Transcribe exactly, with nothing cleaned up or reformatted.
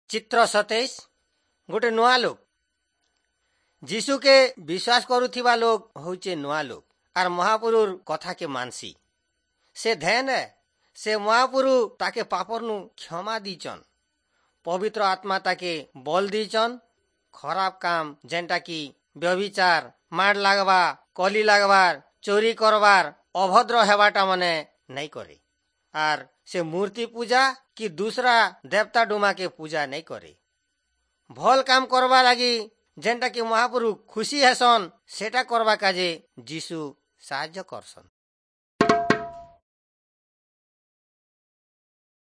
चित्र सतैश गोटे नुआ लोक जीशु के विश्वास करुथिबा लोग होचे नुआ लोक आर महापुरुर कथा के मानसी से ध्यान है से महापुरु ताके पापरनु क्षमा दीचन पवित्र आत्मा ताके बल दीचन खराब काम जेंटा की व्यभिचार मार लागवा कली लागवार चोरी करवार अभद्र हेबाटा मने नहीं करे आर से मूर्ति पूजा कि दूसरा देवता डुमा के पूजा नहीं करे भल काम करवा लगी जेंटा की महापुरु खुशी हेसन सेटा करवा काजे जीशु साहाय्य करसन।